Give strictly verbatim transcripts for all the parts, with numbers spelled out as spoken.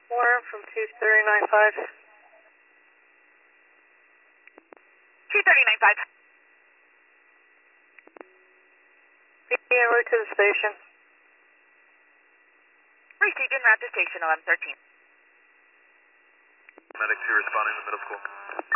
Warren from two thirty nine five. two thirty nine five. Be en route to the station. Received en route to station eleven thirteen. Medic two responding to middle school.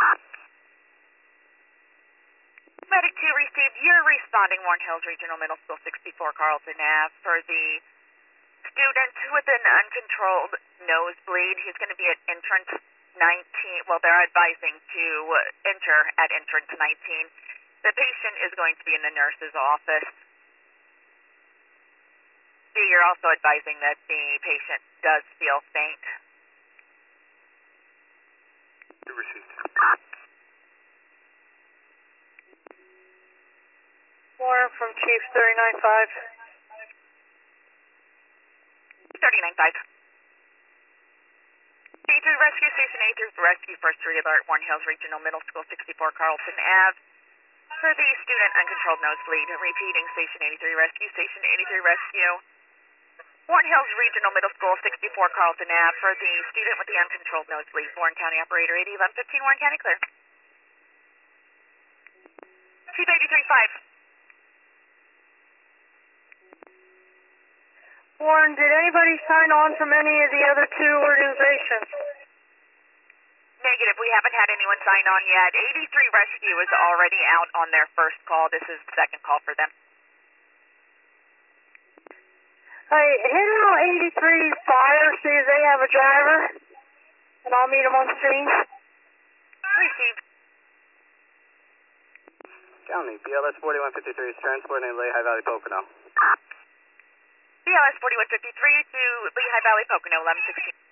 Medic two received. You're responding Warren Hills Regional Middle School sixty-four Carlton Ave for the student with an uncontrolled nosebleed. He's going to be at entrance nineteen. Well, they're advising to enter at entrance nineteen. The patient is going to be in the nurse's office. So you're also advising that the patient does feel faint. Received. Warren from Chief thirty nine five. thirty nine five. A three Rescue Station A three Rescue First Alert Warren Hills Regional Middle School sixty-four Carlton Ave for the student uncontrolled nosebleed. Repeating Station eighty-three Rescue Station eighty-three Rescue Warren Hills Regional Middle School sixty-four Carlton Ave for the student with the uncontrolled nosebleed. Warren County Operator eighty eleven fifteen Warren County clear. Chief eighty-three five. Warren, did anybody sign on from any of the other two organizations? Negative. We haven't had anyone sign on yet. eighty-three Rescue is already out on their first call. This is the second call for them. Hey, hit out eighty-three Fire, see if they have a driver, and I'll meet them on the scene. Received. County, B L S forty-one fifty-three is transporting Lehigh Valley Pocono. B L S forty-one fifty-three to Lehigh Valley Pocono eleven sixteen.